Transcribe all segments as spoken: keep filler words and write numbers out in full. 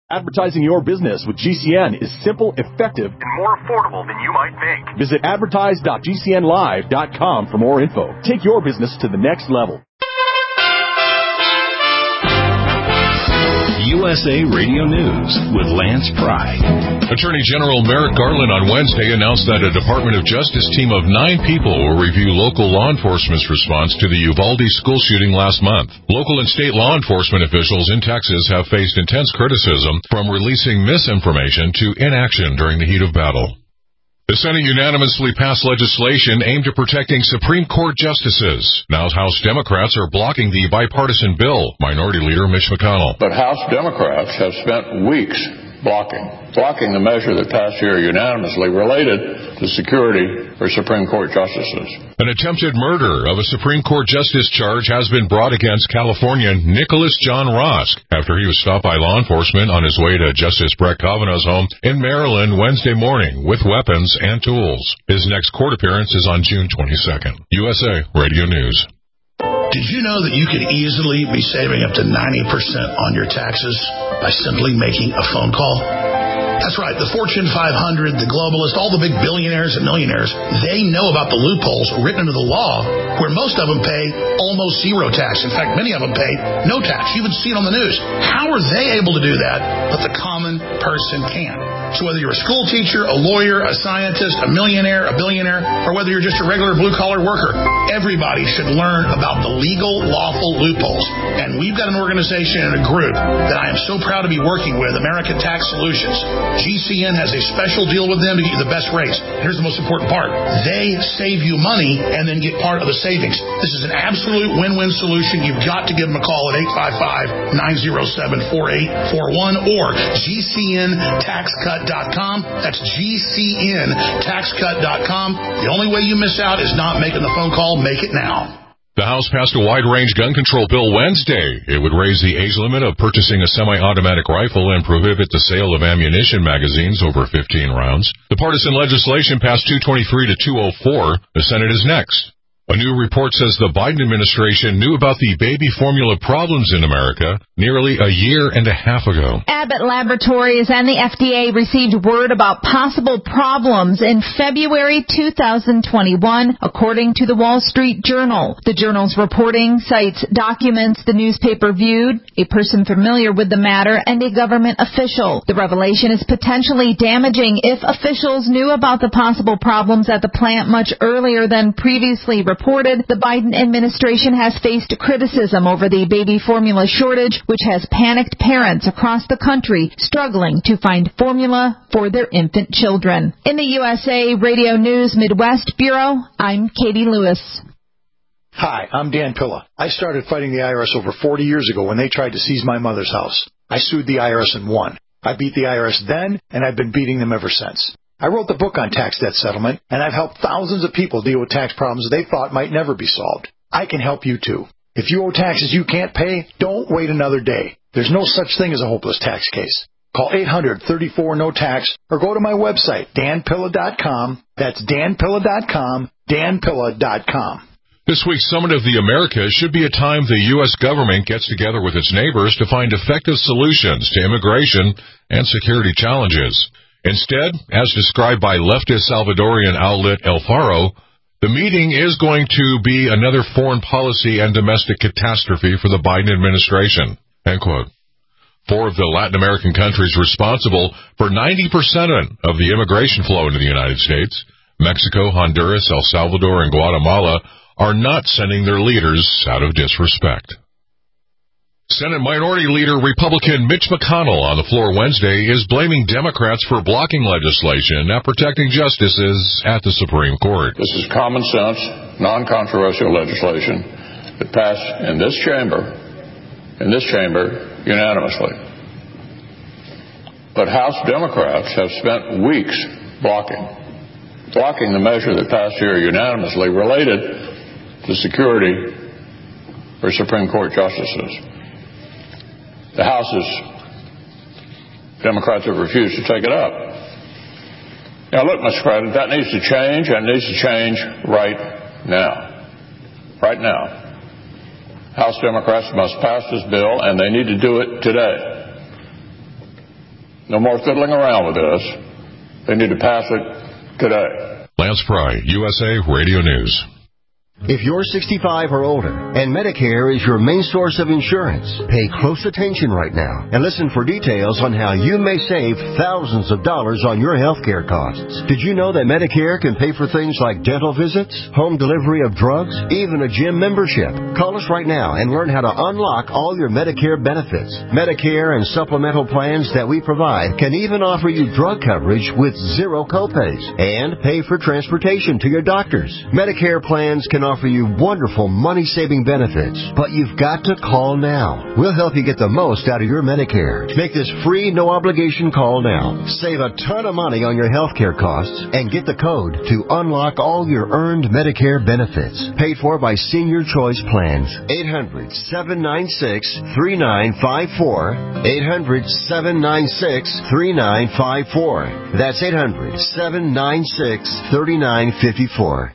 Advertising your business with G C N is simple, effective, and more affordable than you might think. Visit advertise dot g c n live dot com for more info. Take your business to the next level. U S A Radio News with Lance Pry. Attorney General Merrick Garland on Wednesday announced that a Department of Justice team of nine people will review local law enforcement's response to the Uvalde school shooting last month. Local and state law enforcement officials in Texas have faced intense criticism from releasing misinformation to inaction during the heat of battle. The Senate unanimously passed legislation aimed at protecting Supreme Court justices. Now House Democrats are blocking the bipartisan bill. Minority Leader Mitch McConnell. But House Democrats have spent weeks blocking, blocking the measure that passed here unanimously related to security for Supreme Court justices. An attempted murder of a Supreme Court justice charge has been brought against Californian Nicholas John Rosk after he was stopped by law enforcement on his way to Justice Brett Kavanaugh's home in Maryland Wednesday morning with weapons and tools. His next court appearance is on June twenty-second. U S A Radio News. Did you know that you could easily be saving up to ninety percent on your taxes by simply making a phone call? That's right. The Fortune five hundred, the globalists, all the big billionaires and millionaires, they know about the loopholes written into the law where most of them pay almost zero tax. In fact, many of them pay no tax. You even see it on the news. How are they able to do that, but the common person can't? So whether you're a school teacher, a lawyer, a scientist, a millionaire, a billionaire, or whether you're just a regular blue-collar worker, everybody should learn about the legal, lawful loopholes. And we've got an organization and a group that I am so proud to be working with, American Tax Solutions. G C N has a special deal with them to get you the best rates. Here's the most important part. They save you money and then get part of the savings. This is an absolute win-win solution. You've got to give them a call at eight five five, nine oh seven, four eight four one or G C N tax cut dot com. That's G C N tax cut dot com. The only way you miss out is not making the phone call. Make it now. The House passed a wide-range gun control bill Wednesday. It would raise the age limit of purchasing a semi-automatic rifle and prohibit the sale of ammunition magazines over fifteen rounds. The partisan legislation passed two twenty-three to two oh four. The Senate is next. A new report says the Biden administration knew about the baby formula problems in America nearly a year and a half ago. Abbott Laboratories and the F D A received word about possible problems in February two thousand twenty-one, according to the Wall Street Journal. The journal's reporting cites documents the newspaper viewed, a person familiar with the matter, and a government official. The revelation is potentially damaging if officials knew about the possible problems at the plant much earlier than previously reported. Reported, the Biden administration has faced criticism over the baby formula shortage, which has panicked parents across the country struggling to find formula for their infant children. In the U S A Radio News Midwest Bureau, I'm Katie Lewis. Hi, I'm Dan Pilla. I started fighting the I R S over forty years ago when they tried to seize my mother's house. I sued the I R S and won. I beat the I R S then, and I've been beating them ever since. I wrote the book on tax debt settlement, and I've helped thousands of people deal with tax problems they thought might never be solved. I can help you, too. If you owe taxes you can't pay, don't wait another day. There's no such thing as a hopeless tax case. Call eight hundred, thirty-four, no tax or go to my website, dan pilla dot com. That's dan pilla dot com, dan pilla dot com. This week's Summit of the Americas should be a time the U S government gets together with its neighbors to find effective solutions to immigration and security challenges. Instead, as described by leftist Salvadorian outlet El Faro, the meeting is going to be another foreign policy and domestic catastrophe for the Biden administration. End quote. Four of the Latin American countries responsible for ninety percent of the immigration flow into the United States, Mexico, Honduras, El Salvador, and Guatemala, are not sending their leaders out of disrespect. Senate Minority Leader Republican Mitch McConnell on the floor Wednesday is blaming Democrats for blocking legislation not protecting justices at the Supreme Court. This is common sense, non-controversial legislation that passed in this chamber, in this chamber unanimously. But House Democrats have spent weeks blocking, blocking the measure that passed here unanimously related to security for Supreme Court justices. The House's Democrats have refused to take it up. Now, look, Mister President, that needs to change, and it needs to change right now. Right now. House Democrats must pass this bill, and they need to do it today. No more fiddling around with this. They need to pass it today. Lance Pry, U S A Radio News. If you're sixty-five or older and Medicare is your main source of insurance, pay close attention right now and listen for details on how you may save thousands of dollars on your health care costs. Did you know that Medicare can pay for things like dental visits, home delivery of drugs, even a gym membership? Call us right now and learn how to unlock all your Medicare benefits. Medicare and supplemental plans that we provide can even offer you drug coverage with zero copays and pay for transportation to your doctors. Medicare plans can offer you wonderful money-saving benefits, but you've got to call now. We'll help you get the most out of your Medicare. Make this free, no-obligation call now. Save a ton of money on your health care costs and get the code to unlock all your earned Medicare benefits. Paid for by Senior Choice Plans. eight hundred, seven nine six, three nine five four. eight hundred, seven nine six, three nine five four. That's eight hundred, seven nine six, three nine five four.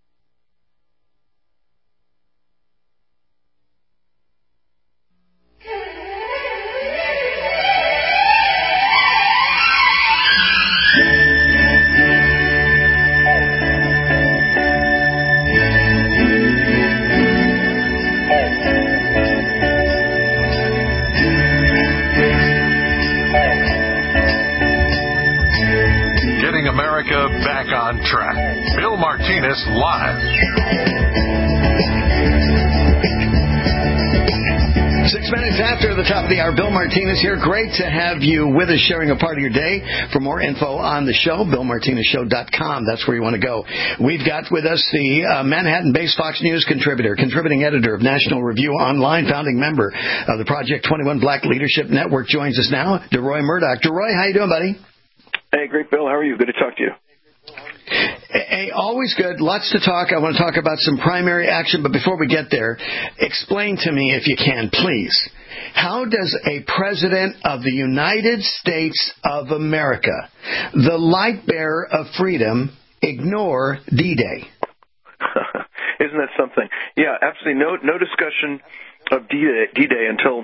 Back on track. Bill Martinez live. Six minutes after the top of the hour, Bill Martinez here. Great to have you with us, sharing a part of your day. For more info on the show, bill martinez show dot com. That's where you want to go. We've got with us the uh, Manhattan-based Fox News contributor, contributing editor of National Review Online, founding member of the Project twenty-one Black Leadership Network, joins us now, DeRoy Murdoch. DeRoy, how you doing, buddy? Hey, great, Bill. How are you? Good to talk to you. Hey, always good. Lots to talk. I want to talk about some primary action, but before we get there, explain to me, if you can, please, how does a president of the United States of America, the light bearer of freedom, ignore D-Day? Isn't that something? Yeah, absolutely. No, no discussion of D-Day, D-Day until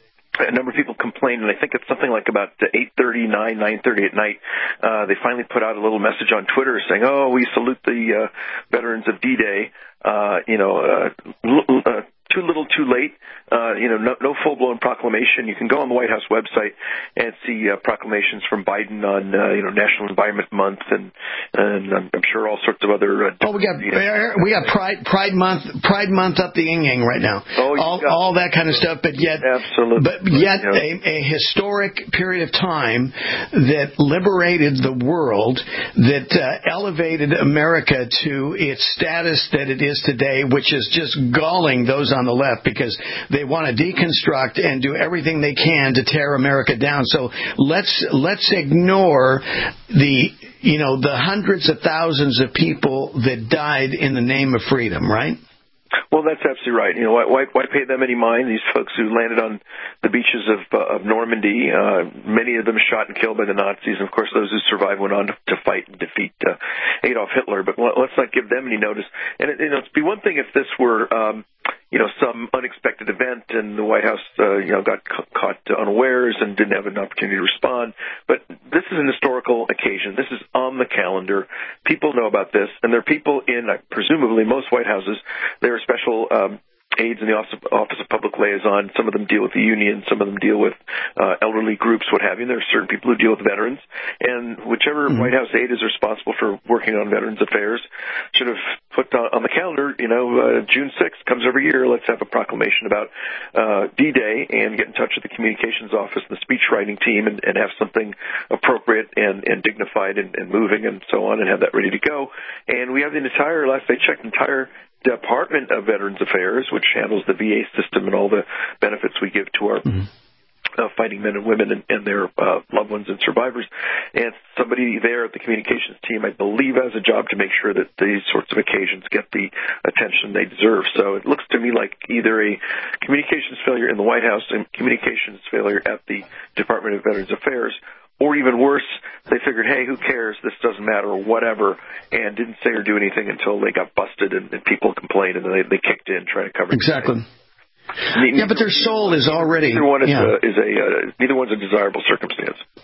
a number of people complained, and I think it's something like about eight thirty, nine, nine thirty at night. Uh, they finally put out a little message on Twitter saying, oh, we salute the uh, veterans of D-Day. Uh, you know, uh, l- uh, too little, too late. Uh, you know, no, no full-blown proclamation. You can go on the White House website and see uh, proclamations from Biden on, uh, you know, National Environment Month and, and I'm, I'm sure all sorts of other. Uh, oh, we got you know, we got Pride Pride Month Pride Month up the yin yang right now. Oh, all all that kind of stuff. But yet, absolutely. But yet, yeah. a, a historic period of time that liberated the world, that uh, elevated America to its status that it is today, which is just galling those on the left because they want to deconstruct and do everything they can to tear America down. So let's let's ignore the you know the hundreds of thousands of people that died in the name of freedom, right? Well, that's absolutely right. You know, why, why, why pay them any mind? These folks who landed on the beaches of, uh, of Normandy, uh, many of them shot and killed by the Nazis. And, of course, those who survived went on to, to fight and defeat uh, Adolf Hitler. But let's not give them any notice. And, it, you know, it'd be one thing if this were, um, you know, some unexpected event and the White House, uh, you know, got ca- caught unawares and didn't have an opportunity to respond. But this is an historical occasion. This is on the calendar. People know about this. And there are people in, uh, presumably, most White Houses. There are special um, aides in the Office of, Office of Public Liaison. Some of them deal with the union. Some of them deal with uh, elderly groups, what have you. And there are certain people who deal with veterans. And whichever mm-hmm. White House aide is responsible for working on Veterans Affairs should have put on, on the calendar, you know, uh, June sixth comes every year. Let's have a proclamation about uh, D-Day and get in touch with the communications office and the speech writing team and, and have something appropriate and, and dignified and, and moving and so on and have that ready to go. And we have the entire, last I checked, entire Department of Veterans Affairs, which handles the V A system and all the benefits we give to our mm-hmm. uh, fighting men and women and, and their uh, loved ones and survivors. And somebody there at the communications team, I believe, has a job to make sure that these sorts of occasions get the attention they deserve. So it looks to me like either a communications failure in the White House and communications failure at the Department of Veterans Affairs, or even worse, they figured, hey, who cares? This doesn't matter or whatever, and didn't say or do anything until they got busted and, and people complained, and then they, they kicked in trying to cover it. Exactly. Ne- yeah, but their soul is already... Neither one is yeah. a, is a uh, neither one's a desirable circumstance.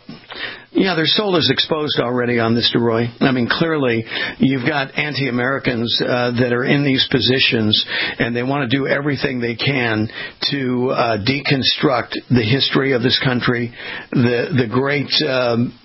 Yeah, their soul is exposed already on this, DeRoy. I mean, clearly, you've got anti-Americans uh, that are in these positions, and they want to do everything they can to uh, deconstruct the history of this country, the the great. Um,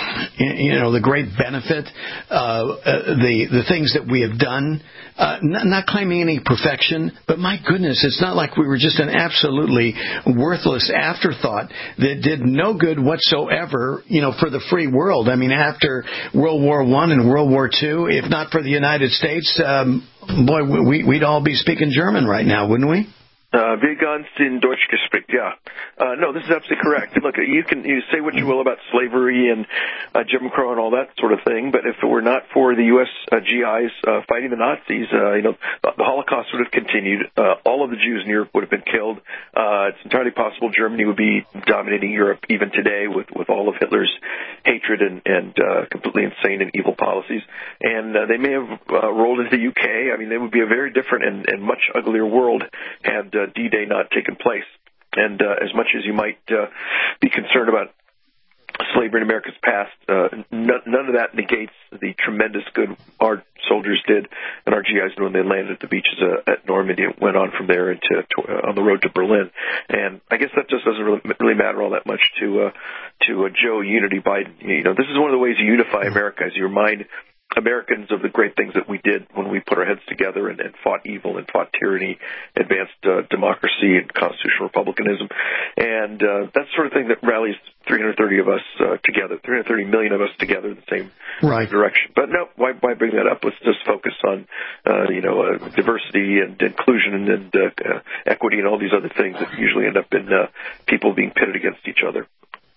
You know, the great benefit, uh, uh, the the things that we have done, uh, not, not claiming any perfection, but my goodness, it's not like we were just an absolutely worthless afterthought that did no good whatsoever, you know, for the free world. I mean, after World War One and World War Two, if not for the United States, um, boy, we, we'd all be speaking German right now, wouldn't we? Uh, wir ganz in Deutsch gesprochen, yeah. Uh, no, this is absolutely correct. Look, you can you say what you will about slavery and uh, Jim Crow and all that sort of thing, but if it were not for the U S uh, G Is uh, fighting the Nazis, uh, you know, the Holocaust would have continued. Uh, all of the Jews in Europe would have been killed. Uh, it's entirely possible Germany would be dominating Europe even today with, with all of Hitler's hatred and, and uh, completely insane and evil policies. And uh, they may have uh, rolled into the U K. I mean, they would be a very different and, and much uglier world had uh, D-Day not taken place. And uh, as much as you might uh, be concerned about slavery in America's past, uh, none, none of that negates the tremendous good our soldiers did and our G Is when they landed at the beaches uh, at Normandy and went on from there into to, uh, on the road to Berlin. And I guess that just doesn't really, really matter all that much to uh, to uh, Joe Unity Biden. You know, this is one of the ways you unify America, is you remind Americans of the great things that we did when we put our heads together and, and fought evil and fought tyranny, advanced uh, democracy and constitutional republicanism. And uh, that's the sort of thing that rallies three hundred thirty of us uh, together, three hundred thirty million of us together in the same right. direction. But no, why, why bring that up? Let's just focus on, uh, you know, uh, diversity and inclusion and, and uh, uh, equity and all these other things that usually end up in uh, people being pitted against each other.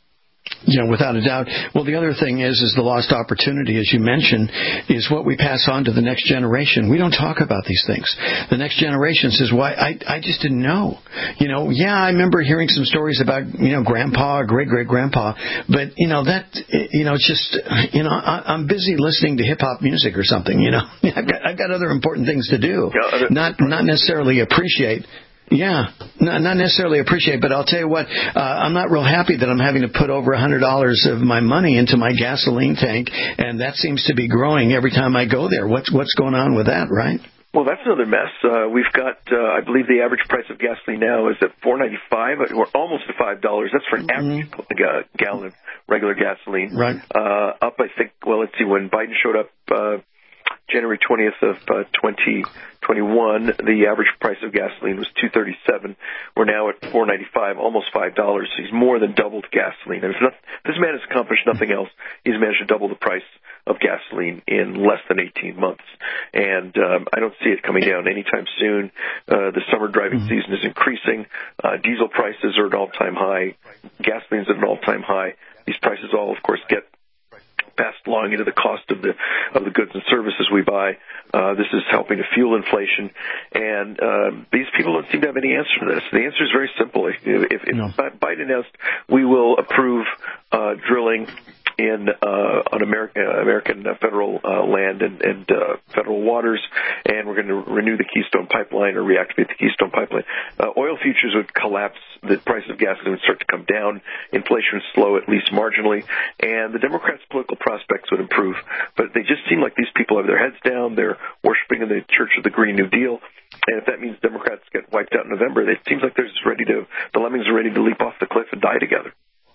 Yeah, without a doubt. Well, the other thing is, is the lost opportunity, as you mentioned, is what we pass on to the next generation. We don't talk about these things. The next generation says, "Why? I, I just didn't know." You know, yeah, I remember hearing some stories about, you know, grandpa, great great grandpa, but you know that, you know, it's just, you know, I, I'm busy listening to hip hop music or something. You know, I've got I've got other important things to do, yeah, not not necessarily appreciate. Yeah, not, not necessarily appreciate, but I'll tell you what, uh, I'm not real happy that I'm having to put over one hundred dollars of my money into my gasoline tank, and that seems to be growing every time I go there. What's what's going on with that, right? Well, that's another mess. Uh, we've got, uh, I believe the average price of gasoline now is at four ninety-five, or almost at five dollars. That's for an average mm-hmm. gallon of regular gasoline. Right. Uh, up, I think, well, let's see, when Biden showed up uh, January twentieth of uh, twenty twenty-one, the average price of gasoline was two thirty-seven. We're now at four ninety-five, almost five dollars. He's more than doubled gasoline. And not, this man has accomplished nothing else. He's managed to double the price of gasoline in less than eighteen months. And um, I don't see it coming down anytime soon. Uh, the summer driving mm-hmm. season is increasing. Uh, diesel prices are at an all-time high. Gasoline's at an all-time high. These prices all, of course, get passed along into the cost of the of the goods and services we buy. Uh, this is helping to fuel inflation, and uh, these people don't seem to have any answer to this. The answer is very simple. If, if, if no. Biden announced we will approve uh, drilling in uh, on American, uh, American uh, federal uh, land and, and uh, federal waters, and we're going to renew the Keystone Pipeline or reactivate the Keystone Pipeline. Uh, oil futures would collapse. The price of gasoline would start to come down. Inflation would slow at least marginally, and the Democrats' political prospects would improve. But they just seem like these people have their heads down. They're worshiping in the Church of the Green New Deal. And if that means Democrats get wiped out in November, it seems like they're just ready to, the lemmings are ready to leap off the cliff and die together.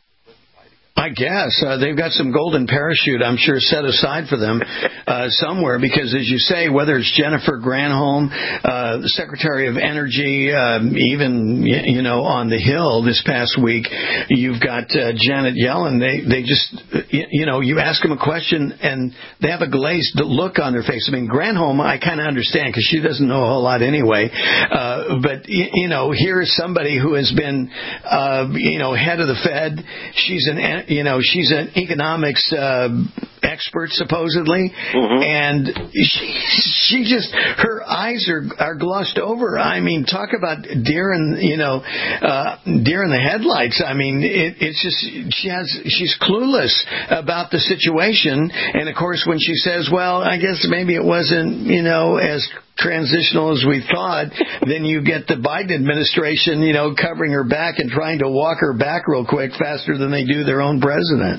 I guess uh, they've got some golden parachute, I'm sure, set aside for them uh, somewhere, because, as you say, whether it's Jennifer Granholm, uh, the Secretary of Energy, um, even, you know, on the Hill this past week, you've got uh, Janet Yellen. They they just, you know, you ask them a question and they have a glazed look on their face. I mean, Granholm, I kind of understand because she doesn't know a whole lot anyway. Uh, but, you know, here is somebody who has been, uh, you know, head of the Fed. She's an You know, she's an economics uh, expert, supposedly, mm-hmm. and she, she just, her eyes are, are glossed over. I mean, talk about deer in, you know, uh, deer in the headlights. I mean, it, it's just, she has, she's clueless about the situation. And, of course, when she says, well, I guess maybe it wasn't, you know, as transitional as we thought, then you get the Biden administration, you know, covering her back and trying to walk her back real quick faster than they do their own president.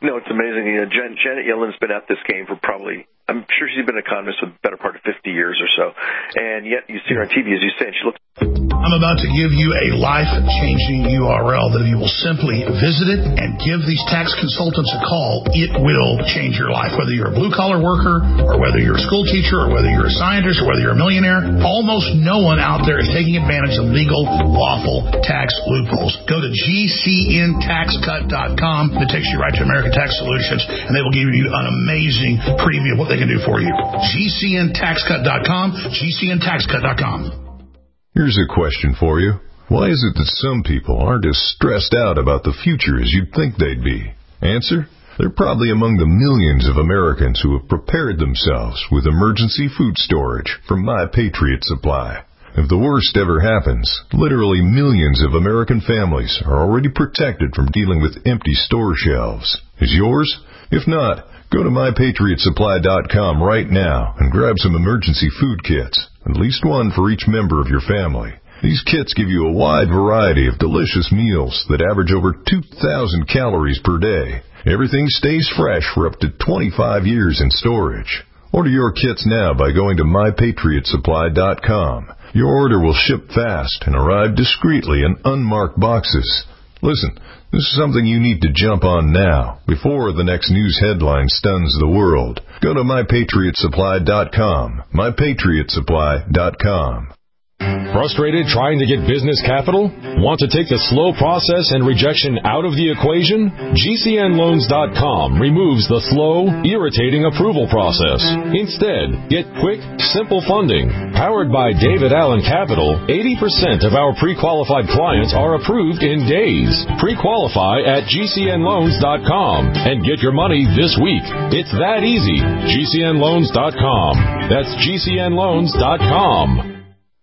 No, it's amazing. You know, Jen, Janet Yellen's been at this game for probably, I'm sure she's been an economist for the better part of fifty years or so. And yet you see her on T V, as you say, and she looks... I'm about to give you a life-changing U R L that if you will simply visit it and give these tax consultants a call, it will change your life. Whether you're a blue-collar worker or whether you're a school teacher or whether you're a scientist or whether you're a millionaire, almost no one out there is taking advantage of legal, lawful tax loopholes. Go to G C N tax cut dot com. It takes you right to American Tax Solutions, and they will give you an amazing preview of what they can do for you. G C N tax cut dot com, G C N tax cut dot com. Here's a question for you. Why is it that some people aren't as stressed out about the future as you'd think they'd be? Answer? They're probably among the millions of Americans who have prepared themselves with emergency food storage from My Patriot Supply. If the worst ever happens, literally millions of American families are already protected from dealing with empty store shelves. Is yours? If not, go to my patriot supply dot com right now and grab some emergency food kits, at least one for each member of your family. These kits give you a wide variety of delicious meals that average over two thousand calories per day. Everything stays fresh for up to twenty-five years in storage. Order your kits now by going to my patriot supply dot com. Your order will ship fast and arrive discreetly in unmarked boxes. Listen, this is something you need to jump on now, before the next news headline stuns the world. Go to my patriot supply dot com. my patriot supply dot com. Frustrated trying to get business capital? Want to take the slow process and rejection out of the equation? G C N loans dot com removes the slow, irritating approval process. Instead, get quick, simple funding. Powered by David Allen Capital, eighty percent of our pre-qualified clients are approved in days. Pre-qualify at G C N loans dot com and get your money this week. It's that easy. G C N loans dot com. That's G C N loans dot com.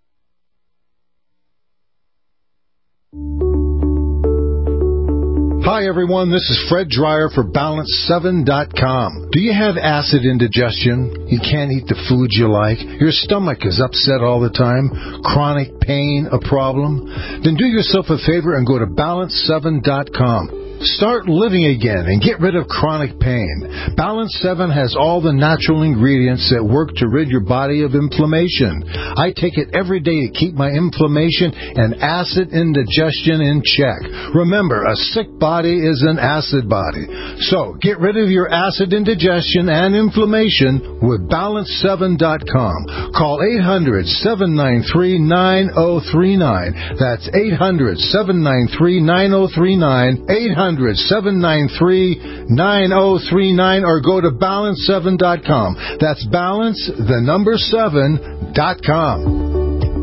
Hi everyone, this is Fred Dreyer for balance seven dot com. Do you have acid indigestion? You can't eat the foods you like? Your stomach is upset all the time? Chronic pain a problem? Then do yourself a favor and go to balance seven dot com. Start living again and get rid of chronic pain. Balance seven has all the natural ingredients that work to rid your body of inflammation. I take it every day to keep my inflammation and acid indigestion in check. Remember, a sick body is an acid body. So, get rid of your acid indigestion and inflammation with balance seven dot com. Call eight hundred, seven nine three, nine zero three nine. That's eight hundred, seven nine three, nine zero three nine. eight hundred, seven nine three, nine zero three nine, or go to balance seven dot com. That's balance, the number seven, dot com.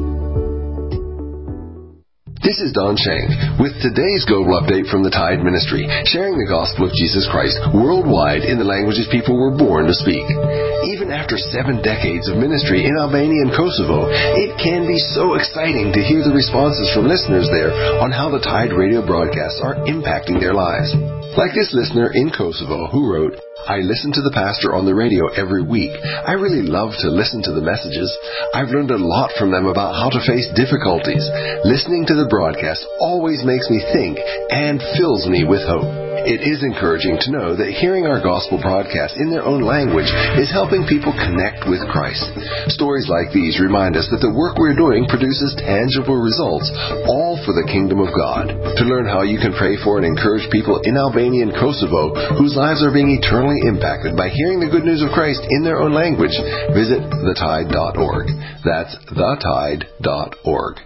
This is Don Shank with today's Global Update from the Tide Ministry, sharing the gospel of Jesus Christ worldwide in the languages people were born to speak. Even after seven decades of ministry in Albania and Kosovo, it can be so exciting to hear the responses from listeners there on how the Tide radio broadcasts are impacting their lives. Like this listener in Kosovo who wrote, I listen to the pastor on the radio every week. I really love to listen to the messages. I've learned a lot from them about how to face difficulties. Listening to the broadcast always makes me think and fills me with hope. It is encouraging to know that hearing our gospel broadcast in their own language is helping people connect with Christ. Stories like these remind us that the work we're doing produces tangible results, all for the kingdom of God. To learn how you can pray for and encourage people in Albania and Kosovo whose lives are being eternally impacted by hearing the good news of Christ in their own language, visit the tide dot org. That's the tide dot org.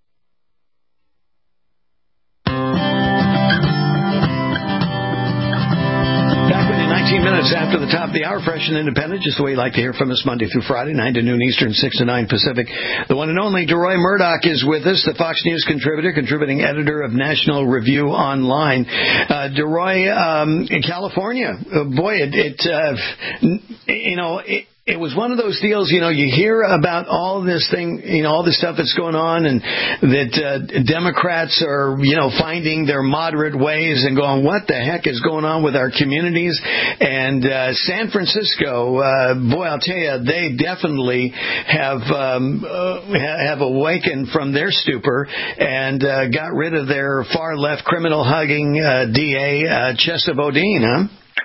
nineteen minutes after the top of the hour, fresh and independent, just the way you like to hear from us Monday through Friday, nine to noon Eastern, six to nine Pacific. The one and only DeRoy Murdoch is with us, the Fox News contributor, contributing editor of National Review Online. Uh, DeRoy, um, in California, uh, boy, it, it uh, you know, it, It was one of those deals, you know, you hear about all this thing, you know, all this stuff that's going on, and that uh, Democrats are, you know, finding their moderate ways and going, what the heck is going on with our communities? And uh, San Francisco, uh, boy, I'll tell you, they definitely have um, uh, have awakened from their stupor and uh, got rid of their far-left criminal-hugging uh, D A, uh, Chesa Boudin, huh?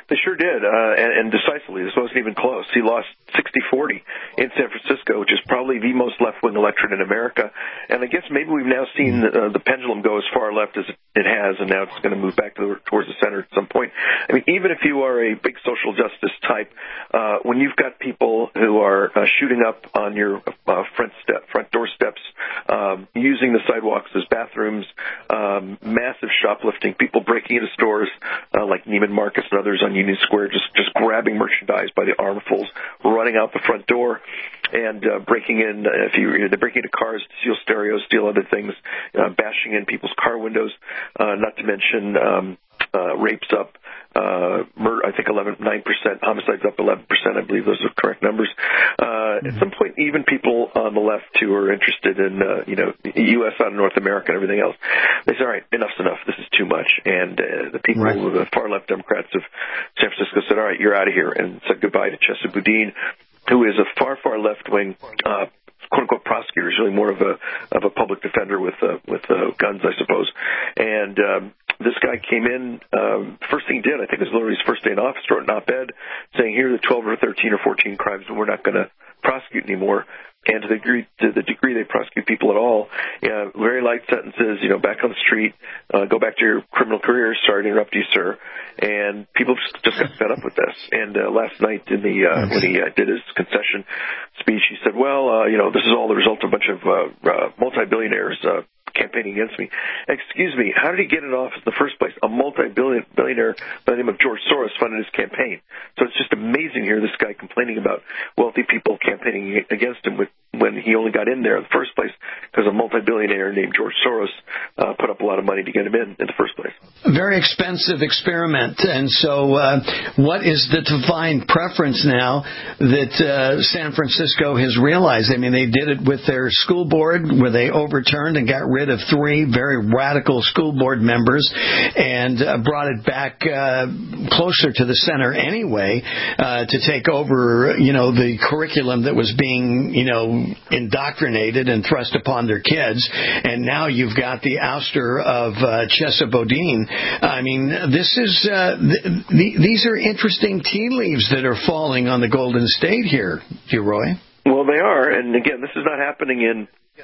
They sure did, uh, and, and decisively. This wasn't even close. He lost sixty forty in San Francisco, which is probably the most left-wing electorate in America. And I guess maybe we've now seen uh, the pendulum go as far left as it has, and now it's going to move back to the, towards the center at some point. I mean, even if you are a big social justice type, uh, when you've got people who are uh, shooting up on your uh, front step, front door steps, um, using the sidewalks as bathrooms, um, massive shoplifting, people breaking into stores uh, like Neiman Marcus and others on Union Square, just just grabbing merchandise by the armfuls, running out the front door, and uh, breaking in. Uh, if you they're breaking into cars to steal stereos, steal other things, uh, bashing in people's car windows. Uh, not to mention um, uh, rapes up. Uh, murder, I think eleven, nine percent, homicides up eleven percent, I believe those are correct numbers. Uh, mm-hmm. At some point, even people on the left who are interested in, uh, you know, U S out of North America and everything else, they say, all right, enough's enough, this is too much. And uh, the people, right. the far-left Democrats of San Francisco said, all right, you're out of here, and said goodbye to Chesa Boudin, who is a far, far left-wing uh quote unquote prosecutor, is really more of a of a public defender with uh, with uh, guns, I suppose. And um, this guy came in. Um, first thing he did, I think, it was literally his first day in office, wrote an op-ed saying, "Here are the twelve or thirteen or fourteen crimes that we're not going to prosecute anymore." And to the degree, to the degree they prosecute people at all, uh, very light sentences, you know, back on the street, uh, go back to your criminal career. Sorry to interrupt you, sir. And people just, just got fed up with this. And uh, last night in the uh, when he uh, did his concession speech, he said, well, uh, you know, this is all the result of a bunch of uh, uh, multi-billionaires uh, campaigning against me. Excuse me, how did he get in office in the first place? A multi-billionaire by the name of George Soros funded his campaign. So it's just amazing here, this guy complaining about wealthy people campaigning against him with, when he only got in there in the first place because a multi-billionaire named George Soros uh, put up a lot of money to get him in in the first place. Very expensive experiment. And so uh, what is the divine preference now that uh, San Francisco has realized? I mean, they did it with their school board where they overturned and got rid of three very radical school board members and uh, brought it back uh, closer to the center anyway uh, to take over, you know, the curriculum that was being, you know, indoctrinated and thrust upon their kids. And now you've got the ouster of uh, Chesa Boudin. I mean, this is uh, th- th- these are interesting tea leaves that are falling on the Golden State here, Roy. Well, they are. And again, this is not happening in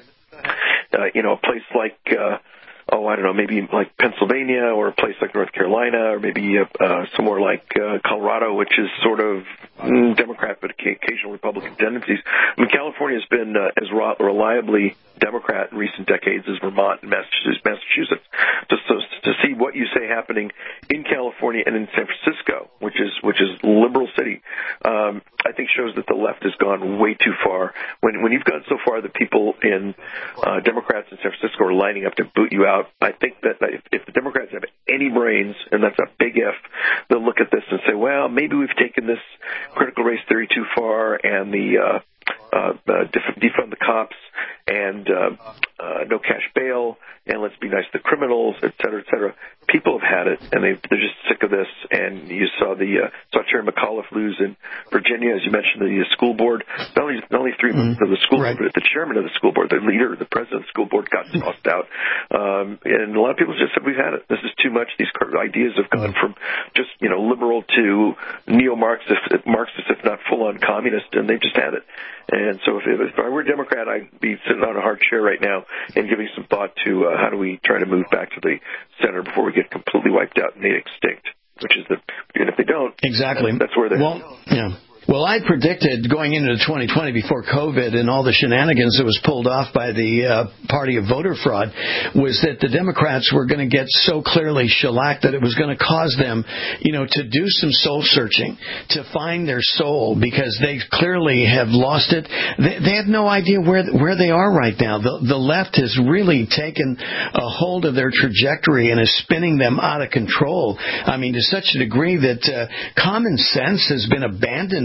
Uh, you know, a place like, uh, oh, I don't know, maybe like Pennsylvania or a place like North Carolina or maybe uh, uh, somewhere like uh, Colorado, which is sort of mm, Democrat but occasional Republican tendencies. I mean, California has been uh, as reliably Democrat in recent decades as Vermont and Massachusetts. Massachusetts. Just so, to see what you say happening in California and in San Francisco, which is which is liberal city, um, I think shows that the left has gone way too far. When when you've gone so far that people in uh, Democrats in San Francisco are lining up to boot you out, I think that if, if the Democrats have any brains, and that's a big if, they'll look at this and say, well, maybe we've taken this critical race theory too far, and the uh, uh, uh, def- defund the cops and uh, uh, no cash bail, and let's be nice to criminals, et cetera, et cetera. People have had it, and they, they're just sick of this. And you saw the uh, saw Terry McAuliffe lose in Virginia, as you mentioned, the uh, school board. Not only, not only three members mm, of the school right. board, but the chairman of the school board, the leader, the president of the school board got tossed out. Um, and a lot of people just said, we've had it. This is too much. These ideas have gone from just, you know, liberal to neo-Marxist, Marxist, if not full-on communist, and they've just had it. And so if, if I were a Democrat, I'd be sitting on a hard chair right now and giving some thought to uh, how do we try to move back to the center before we get completely wiped out and made extinct, which is the, and if they don't, exactly, that's, that's where they well, yeah. Well, I predicted going into twenty twenty before COVID and all the shenanigans that was pulled off by the uh, party of voter fraud was that the Democrats were going to get so clearly shellacked that it was going to cause them, you know, to do some soul searching, to find their soul, because they clearly have lost it. They, they have no idea where where they are right now. The, the left has really taken a hold of their trajectory and is spinning them out of control. I mean, to such a degree that uh, common sense has been abandoned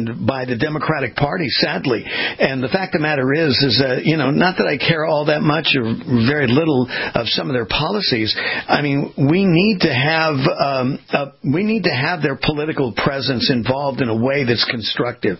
and by the Democratic Party, sadly. And the fact of the matter is, is uh, you know, not that I care all that much or very little of some of their policies. I mean, we need to have um, a, we need to have their political presence involved in a way that's constructive,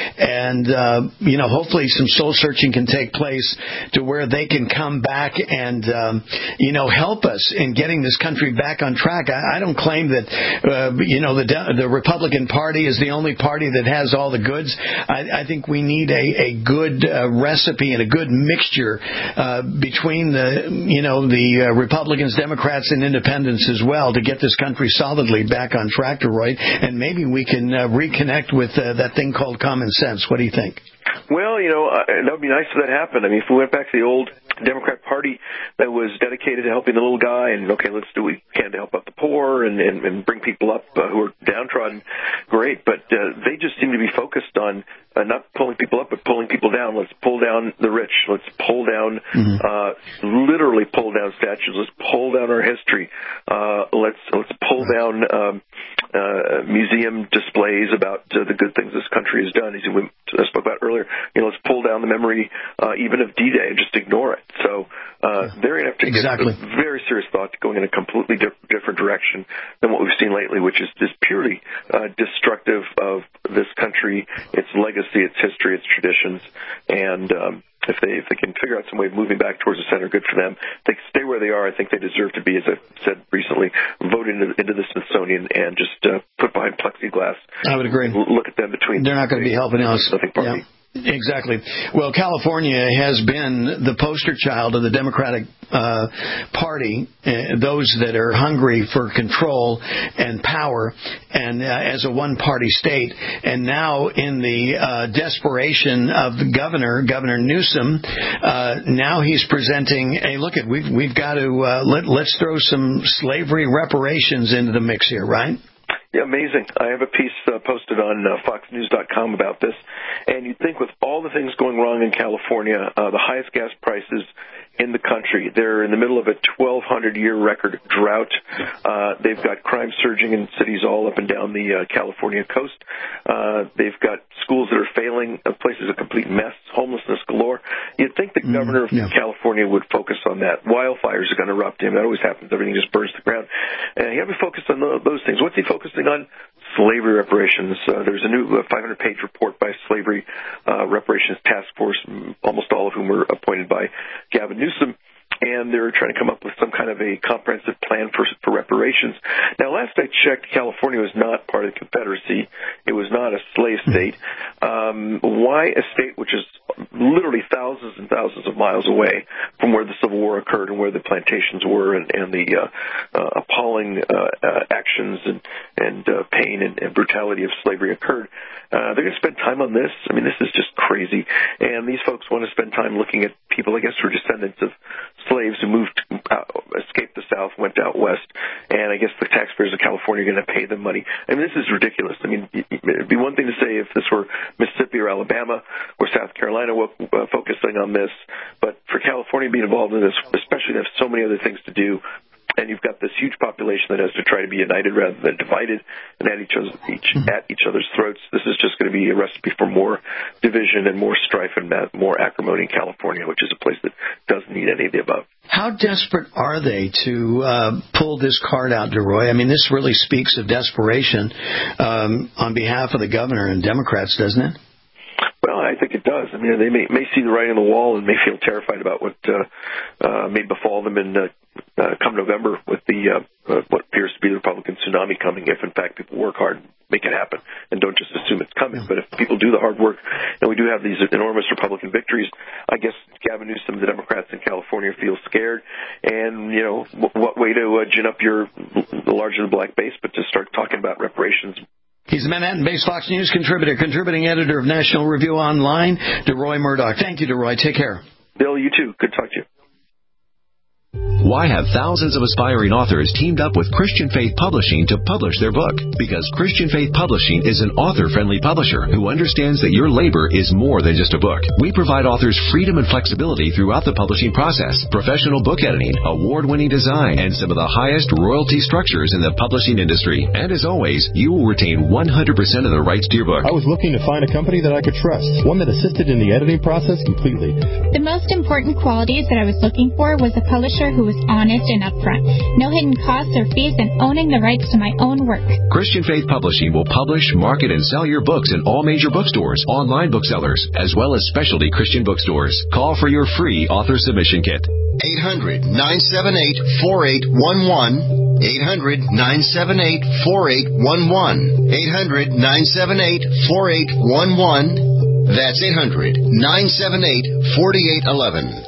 and uh, you know, hopefully some soul searching can take place to where they can come back and um, you know, help us in getting this country back on track. I, I don't claim that uh, you know the the Republican Party is the only party that has all the goods. I, I think we need a, a good uh, recipe and a good mixture uh, between the you know the uh, Republicans, Democrats, and Independents as well to get this country solidly back on track, Roy. And maybe we can uh, reconnect with uh, that thing called common sense. What do you think? Well, you know, uh, that would be nice if that happened. I mean, if we went back to the old Democrat Party that was dedicated to helping the little guy and, okay, let's do what we can to help out the poor and, and, and bring people up uh, who are downtrodden, great. But uh, they just seem to be focused on uh, not pulling people up, but pulling people down. Let's pull down the rich. Let's pull down, mm-hmm. uh, literally pull down statues. Let's pull down our history. Uh, let's let's pull down um, uh, museum displays about uh, the good things this country has done, as you spoke about earlier. You know, let's pull down the memory uh, even of D-Day and just ignore it. So uh, they're going to have to exactly. give a very serious thought to going in a completely di- different direction than what we've seen lately, which is just purely uh, destructive of this country, its legacy, its history, its traditions. And um, if they if they can figure out some way of moving back towards the center, good for them. If they stay where they are, I think they deserve to be, as I said recently, voted into, into the Smithsonian and just uh, put behind plexiglass. I would agree. Look at them between. They're not going to be helping us. Nothing party. Yeah. Exactly. Well, California has been the poster child of the Democratic uh, Party, uh, those that are hungry for control and power, and uh, as a one-party state. And now, in the uh, desperation of the governor, Governor Newsom, uh, now he's presenting, hey, look, at we've we've got to uh, let, let's throw some slavery reparations into the mix here, right? Yeah, amazing. I have a piece uh, posted on uh, fox news dot com about this. And you'd think with all the things going wrong in California, uh, the highest gas prices in the country, they're in the middle of a twelve hundred year record drought. Uh, they've got crime surging in cities all up and down the uh, California coast. Uh, they've got schools that are failing, uh, places a complete mess, homelessness galore. You'd think the mm, governor of yeah. California would focus on that. Wildfires are going to erupt him. That always happens. Everything just burns to the ground. And he hasn't focused on the, those things. What's he focusing on? Slavery reparations. Uh, there's a new uh, five hundred page report by Slavery uh, Reparations Task Force, almost all of whom were appointed by Gavin Newsom. And they're trying to come up with some kind of a comprehensive plan for for reparations. Now, last I checked, California was not part of the Confederacy. It was not a slave state. Um, why a state which is literally thousands and thousands of miles away from where the Civil War occurred and where the plantations were and, and the uh, uh, appalling uh, uh, actions and, and uh, pain and, and brutality of slavery occurred, uh, they're going to spend time on this? I mean, this is just crazy. And these folks want to spend time looking at people, I guess, who are descendants of slaves who moved, out, escaped the South, went out west, and I guess the taxpayers of California are going to pay them money. I mean, this is ridiculous. I mean, it'd be one thing to say if this were Mississippi or Alabama or South Carolina uh, focusing on this, but for California being involved in this, especially they have so many other things to do, and you've got this huge population that has to try to be united rather than divided and at each other's, each, at each other's throats. This is just going to be a recipe for more division and more strife and more acrimony in California, which is a place that doesn't need any of the above. How desperate are they to uh, pull this card out, DeRoy? I mean, this really speaks of desperation um, on behalf of the governor and Democrats, doesn't it? Well, I think it does. I mean, they may, may see the writing on the wall and may feel terrified about what uh, uh, may befall them in uh, uh, come November with the uh, uh, what appears to be the Republican tsunami coming. If in fact people work hard, make it happen, and don't just assume it's coming. But if people do the hard work, and we do have these enormous Republican victories, I guess Gavin Newsom, the Democrats in California, feel scared. And you know, w- what way to uh, gin up your the larger than black base, but to start talking about reparations. He's a Manhattan-based Fox News contributor, contributing editor of National Review Online, DeRoy Murdoch. Thank you, DeRoy. Take care. Bill, you too. Good to talk to you. Why have thousands of aspiring authors teamed up with Christian Faith Publishing to publish their book? Because Christian Faith Publishing is an author-friendly publisher who understands that your labor is more than just a book. We provide authors freedom and flexibility throughout the publishing process, professional book editing, award-winning design, and some of the highest royalty structures in the publishing industry. And as always, you will retain one hundred percent of the rights to your book. I was looking to find a company that I could trust, one that assisted in the editing process completely. The most important qualities that I was looking for was a publisher who was honest and upfront, no hidden costs or fees, and owning the rights to my own work. Christian Faith Publishing will publish, market, and sell your books in all major bookstores, online booksellers, as well as specialty Christian bookstores. Call for your free author submission kit. eight hundred, nine seven eight, four eight one one. eight hundred, nine seven eight, four eight one one. eight hundred, nine seven eight, four eight one one. That's eight hundred, nine seven eight, four eight one one.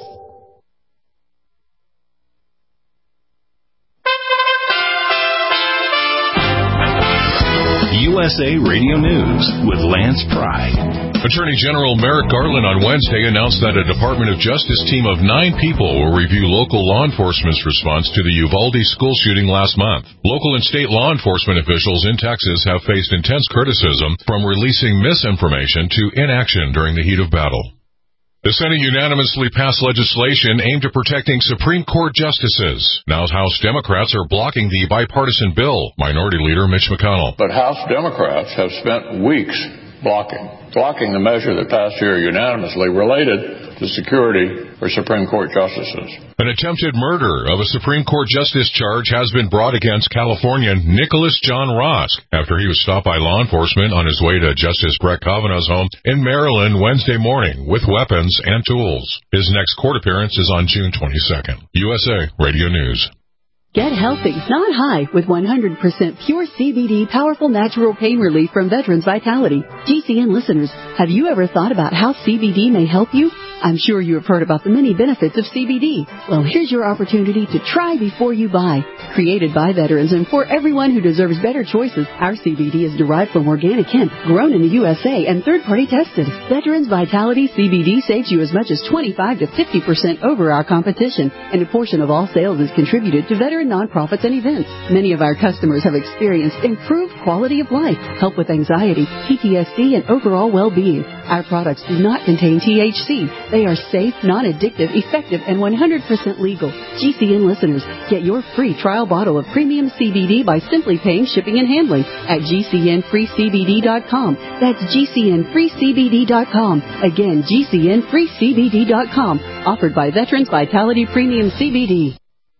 U S A Radio News with Lance Pry. Attorney General Merrick Garland on Wednesday announced that a Department of Justice team of nine people will review local law enforcement's response to the Uvalde school shooting last month. Local and state law enforcement officials in Texas have faced intense criticism from releasing misinformation to inaction during the heat of battle. The Senate unanimously passed legislation aimed at protecting Supreme Court justices. Now House Democrats are blocking the bipartisan bill. Minority Leader Mitch McConnell. But House Democrats have spent weeks blocking, blocking the measure that passed here unanimously related to security for Supreme Court justices. An attempted murder of a Supreme Court justice charge has been brought against Californian Nicholas John Rosk after he was stopped by law enforcement on his way to Justice Brett Kavanaugh's home in Maryland Wednesday morning with weapons and tools. His next court appearance is on June twenty-second. U S A Radio News. Get healthy, not high, with one hundred percent pure C B D powerful natural pain relief from Veterans Vitality. G C N listeners, have you ever thought about how C B D may help you? I'm sure you have heard about the many benefits of C B D. Well, here's your opportunity to try before you buy. Created by veterans and for everyone who deserves better choices, our C B D is derived from organic hemp, grown in the U S A, and third-party tested. Veterans Vitality C B D saves you as much as twenty-five to fifty percent over our competition, and a portion of all sales is contributed to veteran nonprofits and events. Many of our customers have experienced improved quality of life, help with anxiety, P T S D, and overall well-being. Our products do not contain T H C. They are safe, non-addictive, effective, and one hundred percent legal. G C N listeners, get your free trial bottle of premium C B D by simply paying shipping and handling at G C N free C B D dot com. That's G C N free C B D dot com. Again, G C N free C B D dot com. Offered by Veterans Vitality Premium C B D.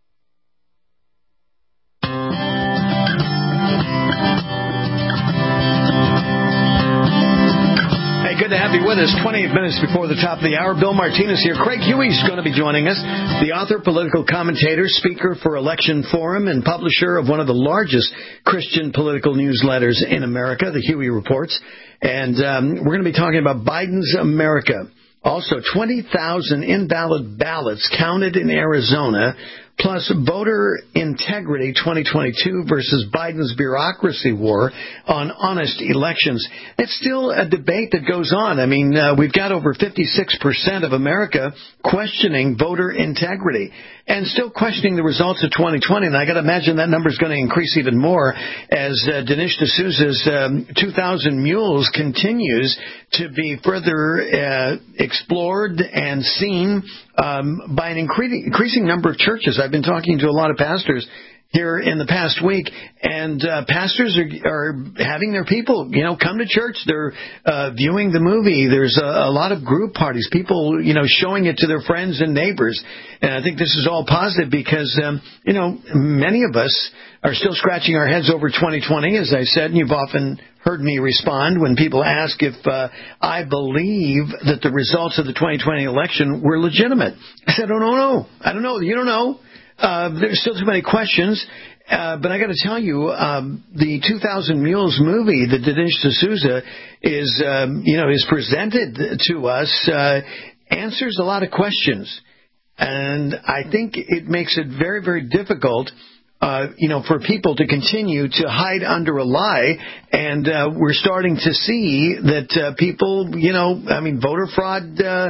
Good to have you with us. twenty-eight minutes before the top of the hour. Bill Martinez here. Craig Huey's going to be joining us. The author, political commentator, speaker for Election Forum, and publisher of one of the largest Christian political newsletters in America, the Huey Reports. And um, we're going to be talking about Biden's America. Also, twenty thousand invalid ballots counted in Arizona, plus voter integrity twenty twenty-two versus Biden's bureaucracy war on honest elections. It's still a debate that goes on. I mean, uh, we've got over fifty-six percent of America questioning voter integrity and still questioning the results of twenty twenty. And I got to imagine that number is going to increase even more as uh, Dinesh D'Souza's um, two thousand Mules continues to be further uh, explored and seen um, by an incre- increasing number of churches. I've been talking to a lot of pastors here in the past week, and uh, pastors are, are having their people, you know, come to church. They're uh, viewing the movie. There's a, a lot of group parties, people, you know, showing it to their friends and neighbors. And I think this is all positive because, um, you know, many of us are still scratching our heads over twenty twenty, as I said, and you've often heard me respond when people ask if uh, I believe that the results of the twenty twenty election were legitimate. I said, oh, no, no, I don't know. You don't know. Uh, there's still too many questions, uh, but I got to tell you, um, the two thousand Mules movie that Dinesh D'Souza is, um, you know, is presented to us uh, answers a lot of questions, and I think it makes it very, very difficult. Uh, you know, for people to continue to hide under a lie, and uh, we're starting to see that uh, people, you know, I mean, voter fraud. Uh,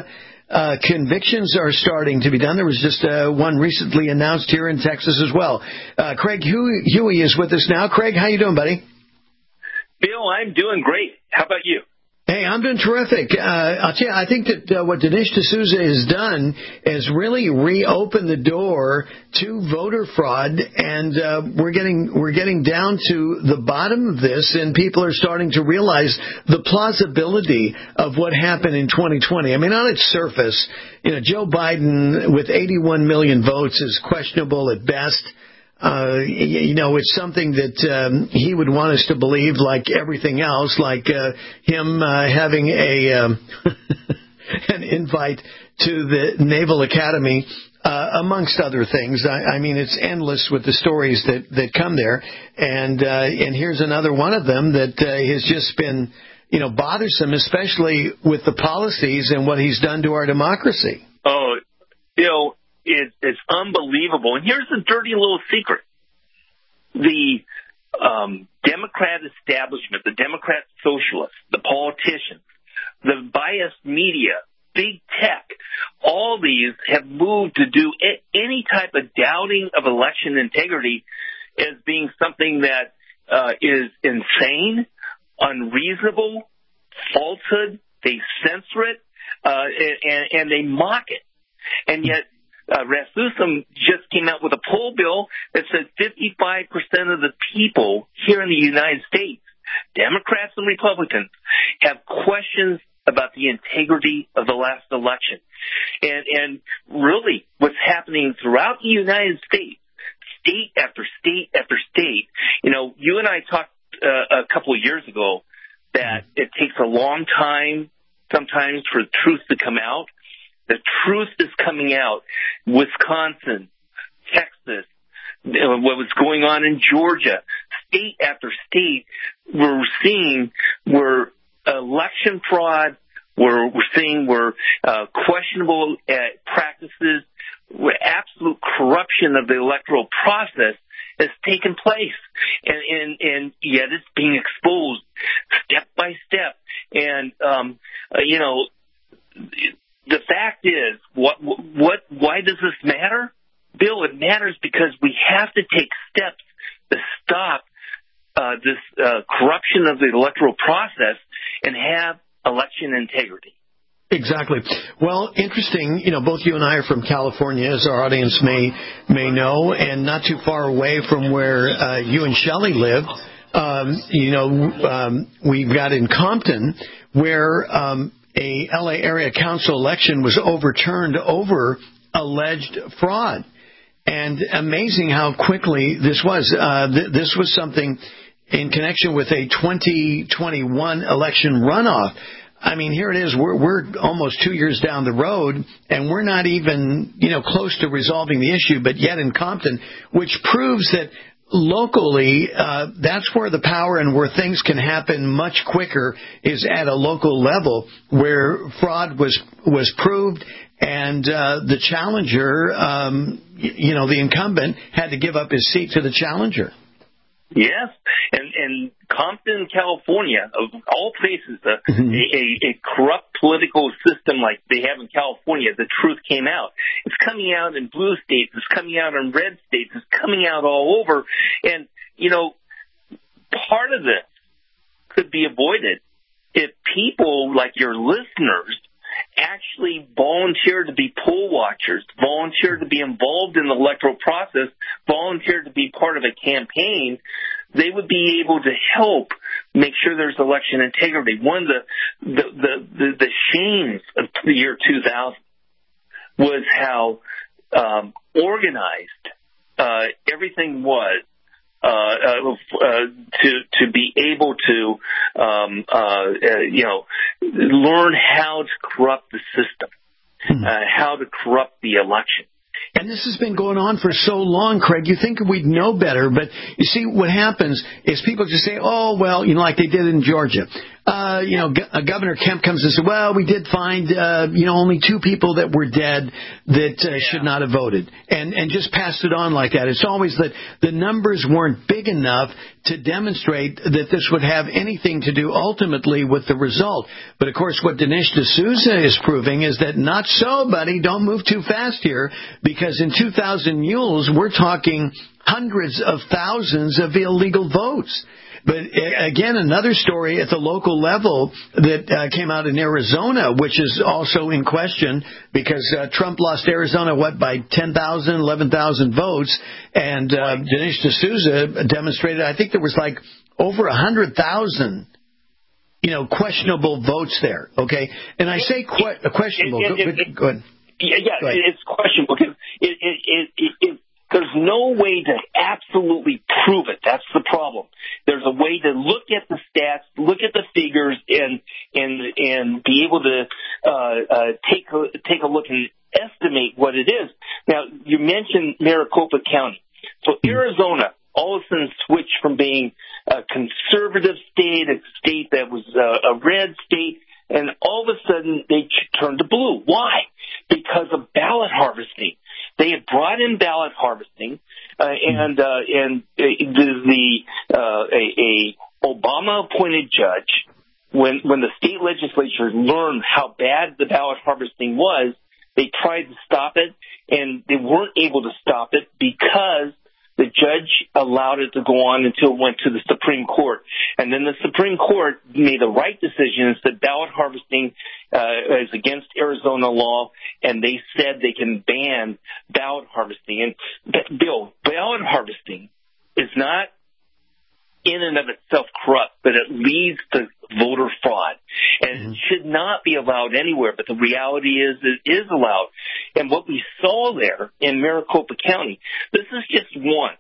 uh, convictions are starting to be done. There was just uh, one recently announced here in Texas as well. Uh, Craig Huey, Huey is with us now. Craig, how you doing, buddy? Bill, I'm doing great. How about you? Hey, I'm doing terrific. Uh, I'll tell you, I think that uh, what Dinesh D'Souza has done is really reopened the door to voter fraud, and uh, we're getting we're getting down to the bottom of this, and people are starting to realize the plausibility of what happened in twenty twenty. I mean, on its surface, you know, Joe Biden with eighty-one million votes is questionable at best. Uh, you know, it's something that um, he would want us to believe, like everything else, like uh, him uh, having a um, an invite to the Naval Academy, uh, amongst other things. I, I mean, it's endless with the stories that, that come there, and uh, and here's another one of them that uh, has just been, you know, bothersome, especially with the policies and what he's done to our democracy. Oh, Bill. It, it's unbelievable. And here's the dirty little secret. The um, Democrat establishment, the Democrat socialists, the politicians, the biased media, big tech, all these have moved to do a- any type of doubting of election integrity as being something that uh, is insane, unreasonable, falsehood. They censor it, uh, and, and they mock it. And yet, Uh, Rasmussen just came out with a poll, Bill, that said fifty-five percent of the people here in the United States, Democrats and Republicans, have questions about the integrity of the last election. And, and really what's happening throughout the United States, state after state after state, you know, you and I talked uh, a couple of years ago that it takes a long time sometimes for the truth to come out. The truth is coming out. Wisconsin, Texas, what was going on in Georgia, state after state, we're seeing where election fraud, where we're seeing where uh, questionable uh, practices, where absolute corruption of the electoral process has taken place. And, and, and yet it's being exposed step by step. And, um, uh, you know, the fact is, what, what, why does this matter? Bill, it matters because we have to take steps to stop uh, this uh, corruption of the electoral process and have election integrity. Exactly. Well, interesting. You know, both you and I are from California, as our audience may may know, and not too far away from where uh, you and Shelley live. Um, you know, um, we've got in Compton where um, a L A area council election was overturned over alleged fraud. And amazing how quickly this was. Uh, th- this was something in connection with a twenty twenty-one election runoff. I mean, here it is. We're, we're almost two years down the road, and we're not even, you know, close to resolving the issue, but yet in Compton, which proves that locally, uh, that's where the power and where things can happen much quicker is at a local level where fraud was was proved, and uh, the challenger, um, you know, the incumbent had to give up his seat to the challenger. Yes, and, and Compton, California, of all places, a, mm-hmm. a, a corrupt political system like they have in California, the truth came out. It's coming out in blue states. It's coming out in red states. It's coming out all over. And, you know, part of this could be avoided if people like your listeners actually volunteer to be poll watchers, volunteer to be involved in the electoral process, volunteer to be part of a campaign. They would be able to help make sure there's election integrity. One of the the the, the, the shames of the year two thousand was how um, organized uh, everything was. Uh, uh, uh, to to be able to um, uh, uh, you know learn how to corrupt the system, hmm. uh, how to corrupt the election. And this has been going on for so long, Craig. You think we'd know better, but you see what happens is people just say, "Oh, well, you know, like they did in Georgia." uh, you know, Go- Governor Kemp comes and says, well, we did find, uh, you know, only two people that were dead that uh, yeah. should not have voted, and, and just passed it on like that. It's always that the numbers weren't big enough to demonstrate that this would have anything to do ultimately with the result. But, of course, what Dinesh D'Souza is proving is that not so, buddy. Don't move too fast here, because in two thousand mules, we're talking hundreds of thousands of illegal votes. But again, another story at the local level that uh, came out in Arizona, which is also in question because uh, Trump lost Arizona, what, by ten thousand, eleven thousand votes. And uh, Dinesh D'Souza demonstrated, I think there was like over one hundred thousand, you know, questionable votes there. Okay. And I say que- questionable. It, it, it, go, go ahead. Yeah, yeah go ahead. It's questionable because it, it, it, it, it there's no way to absolutely prove it. That's the problem. There's a way to look at the stats, look at the figures, and and and be able to uh, uh, take a, take a look and estimate what it is. Now, you mentioned Maricopa County. So Arizona all of a sudden switched from being a conservative state, a state that was a, a red state, and all of a sudden they turned to blue. Why? Because of ballot harvesting. They had brought in ballot harvesting, uh, and uh, and the, the uh, a, a Obama-appointed judge, when when the state legislature learned how bad the ballot harvesting was, they tried to stop it, and they weren't able to stop it because the judge allowed it to go on until it went to the Supreme Court. And then the Supreme Court made the right decision and said ballot harvesting uh, is against Arizona law, and they said they can ban ballot harvesting. And, Bill, ballot harvesting is not in and of itself corrupt, but it leads to voter fraud. And mm-hmm. it should not be allowed anywhere, but the reality is it is allowed. And what we saw there in Maricopa County, this is just one,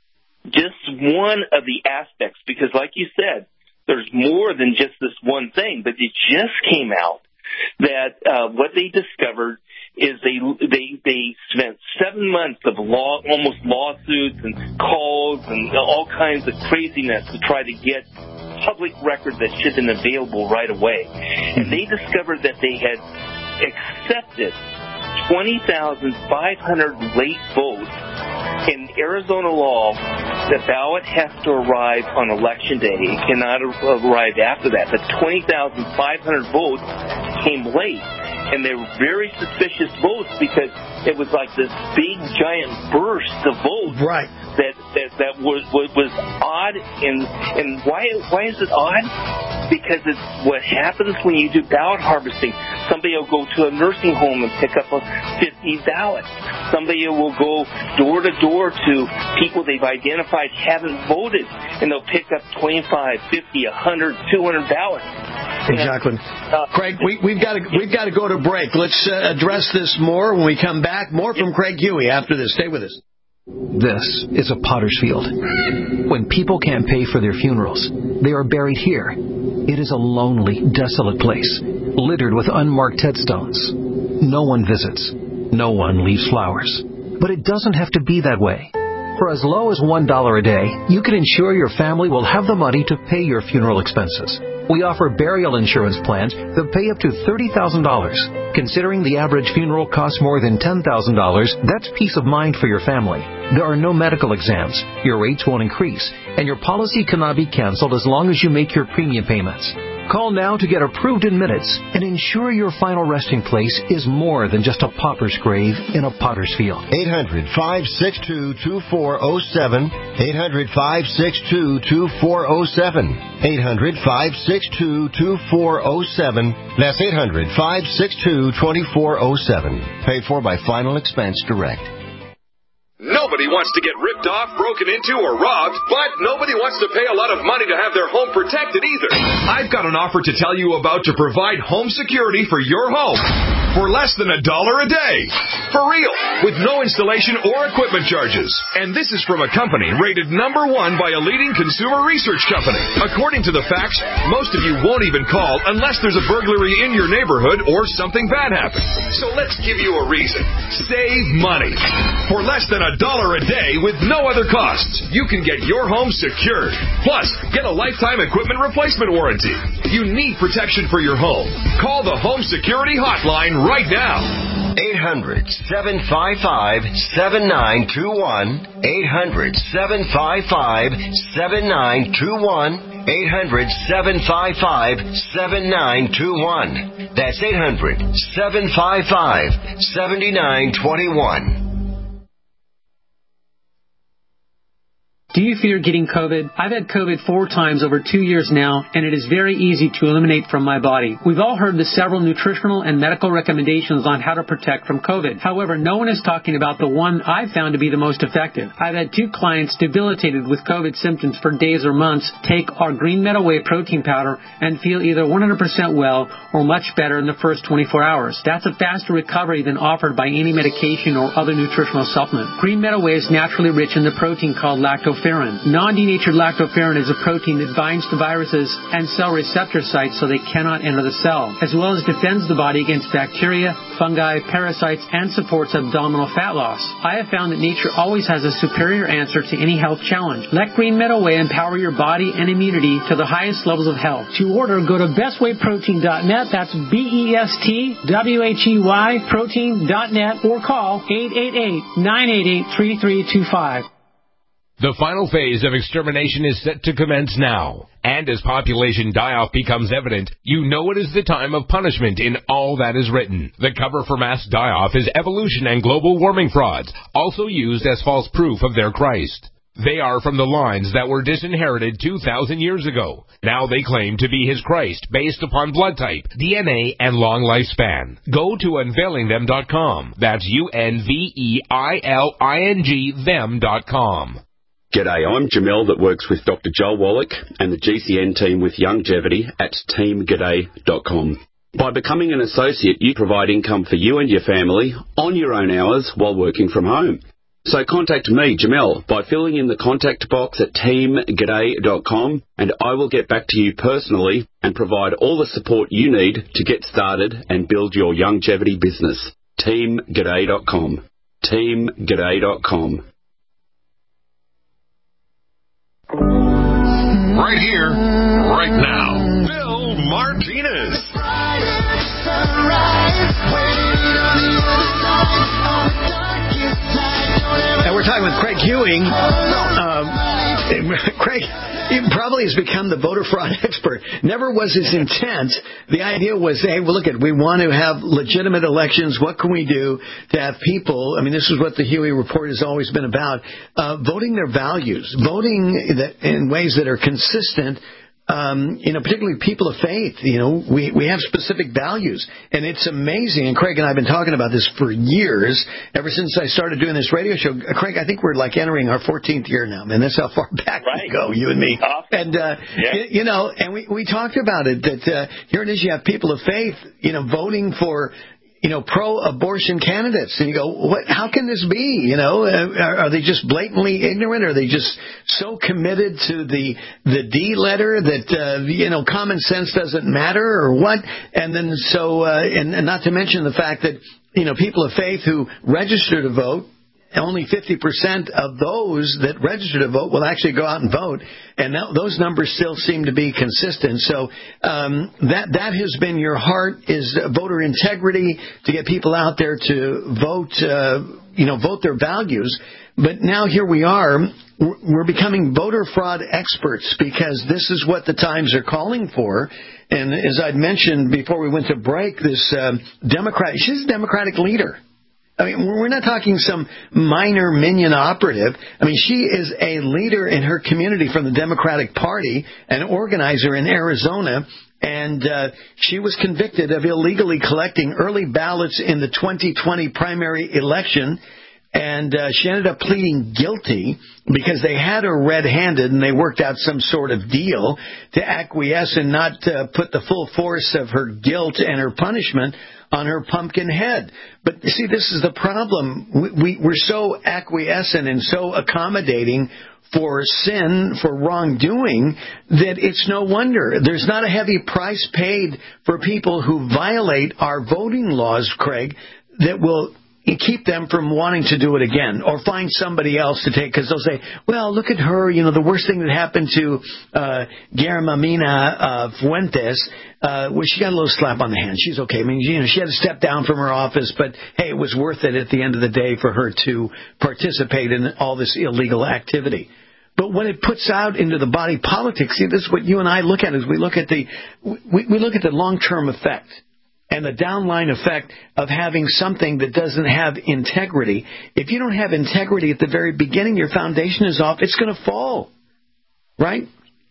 just one of the aspects, because like you said, there's more than just this one thing, but it just came out that uh, what they discovered is they they they spent seven months of law, almost lawsuits and calls and all kinds of craziness to try to get public record that should have been available right away. And they discovered that they had accepted twenty thousand five hundred late votes. In Arizona law, the ballot has to arrive on Election Day. It cannot arrive after that. But twenty thousand five hundred votes came late. And they were very suspicious votes because it was like this big, giant burst of votes right. that, that that was was, was odd. And and why why is it odd? Because it's what happens when you do ballot harvesting. Somebody will go to a nursing home and pick up a fifty ballots. Somebody will go door to door to people they've identified haven't voted, and they'll pick up twenty-five, fifty, one hundred, two hundred ballots. Exactly. Uh, Craig, we, we've got to we've got to go to break. Let's uh, address this more when we come back. More from Craig Huey after this. Stay with us. This is a potter's field. When people can't pay for their funerals, they are buried here. It is a lonely, desolate place, littered with unmarked headstones. No one visits. No one leaves flowers. But it doesn't have to be that way. For as low as one dollar a day, you can ensure your family will have the money to pay your funeral expenses. We offer burial insurance plans that pay up to thirty thousand dollars. Considering the average funeral costs more than ten thousand dollars, that's peace of mind for your family. There are no medical exams, your rates won't increase, and your policy cannot be canceled as long as you make your premium payments. Call now to get approved in minutes and ensure your final resting place is more than just a pauper's grave in a potter's field. eight hundred, five six two, two four zero seven. eight hundred, five six two, two four zero seven. eight hundred, five six two, two four zero seven. That's eight hundred, five six two, two four zero seven. Paid for by Final Expense Direct. Nobody wants to get ripped off, broken into, or robbed, but nobody wants to pay a lot of money to have their home protected either. I've got an offer to tell you about to provide home security for your home for less than a dollar a day. For real, with no installation or equipment charges. And this is from a company rated number one by a leading consumer research company. According to the facts, most of you won't even call unless there's a burglary in your neighborhood or something bad happens. So let's give you a reason. Save money. For less than a dollar dollar a day with no other costs. You can get your home secured. Plus, get a lifetime equipment replacement warranty. You need protection for your home. Call the Home Security Hotline right now. eight hundred, seven five five, seven nine two one. eight hundred, seven five five, seven nine two one. eight hundred, seven five five, seven nine two one. That's eight hundred, seven five five, seven nine two one. Do you fear getting COVID? I've had COVID four times over two years now, and it is very easy to eliminate from my body. We've all heard the several nutritional and medical recommendations on how to protect from COVID. However, no one is talking about the one I've found to be the most effective. I've had two clients debilitated with COVID symptoms for days or months take our Green Meadow Whey protein powder and feel either one hundred percent well or much better in the first twenty-four hours. That's a faster recovery than offered by any medication or other nutritional supplement. Green Meadow Whey is naturally rich in the protein called lactoferrin. Non-denatured lactoferrin is a protein that binds to viruses and cell receptor sites so they cannot enter the cell, as well as defends the body against bacteria, fungi, parasites, and supports abdominal fat loss. I have found that nature always has a superior answer to any health challenge. Let Green Meadow Whey empower your body and immunity to the highest levels of health. To order, go to best way protein dot net. That's B E S T W H E Y protein dot net or call eight eight eight, nine eight eight, three three two five. The final phase of extermination is set to commence now. And as population die-off becomes evident, you know it is the time of punishment in all that is written. The cover for mass die-off is evolution and global warming frauds, also used as false proof of their Christ. They are from the lines that were disinherited two thousand years ago. Now they claim to be his Christ based upon blood type, D N A, and long lifespan. Go to unveiling them dot com. That's U N V E I L I N G them dot com. G'day, I'm Jamel that works with Doctor Joel Wallach and the G C N team with Longevity at team g'day dot com. By becoming an associate, you provide income for you and your family on your own hours while working from home. So contact me, Jamel, by filling in the contact box at team g'day dot com, and I will get back to you personally and provide all the support you need to get started and build your longevity business. team g'day dot com. team g'day dot com. Right here, right now, Bill Martinez. And we're talking with Craig Ewing. Um, Craig probably has become the voter fraud expert. Never was his intent. The idea was, hey, well, look at, we want to have legitimate elections. What can we do to have people? I mean, this is what the Huey Report has always been about: uh, voting their values, voting that in ways that are consistent. Um, you know, particularly people of faith, you know, we, we have specific values. And it's amazing. And Craig and I have been talking about this for years, ever since I started doing this radio show. Uh, Craig, I think we're like entering our fourteenth year now, man. That's how far back right. we go, you and me. Awesome. And, uh, yeah. you, you know, and we, we talked about it, that uh, here it is, you have people of faith, you know, voting for, you know, pro-abortion candidates. And you go, what? How can this be? You know, uh, are, are they just blatantly ignorant? Are they just so committed to the the D letter that, uh, you know, common sense doesn't matter, or what? And then so, uh, and, and not to mention the fact that, you know, people of faith who register to vote, only fifty percent of those that register to vote will actually go out and vote, and that, those numbers still seem to be consistent. So um, that that has been your heart, is voter integrity, to get people out there to vote, uh, you know, vote their values. But now here we are, we're becoming voter fraud experts, because this is what the times are calling for. And as I'd mentioned before we went to break, this uh, Democrat, she's a Democratic leader. I mean, we're not talking some minor minion operative. I mean, she is a leader in her community from the Democratic Party, an organizer in Arizona, and uh, she was convicted of illegally collecting early ballots in the twenty twenty primary election. And uh, she ended up pleading guilty because they had her red-handed, and they worked out some sort of deal to acquiesce and not uh, put the full force of her guilt and her punishment on her pumpkin head. But see, this is the problem. We, we, we're so acquiescent and so accommodating for sin, for wrongdoing, that it's no wonder. There's not a heavy price paid for people who violate our voting laws, Craig, that will keep them from wanting to do it again or find somebody else to take, because they'll say, well, look at her, you know, the worst thing that happened to uh, Guillermina uh, Fuentes uh, was she got a little slap on the hand. She's okay. I mean, you know, she had to step down from her office, but, hey, it was worth it at the end of the day for her to participate in all this illegal activity. But when it puts out into the body politic, see, this is what you and I look at is we look at the we, we look at the long-term effect and the downline effect of having something that doesn't have integrity. If you don't have integrity at the very beginning, your foundation is off. It's going to fall, right?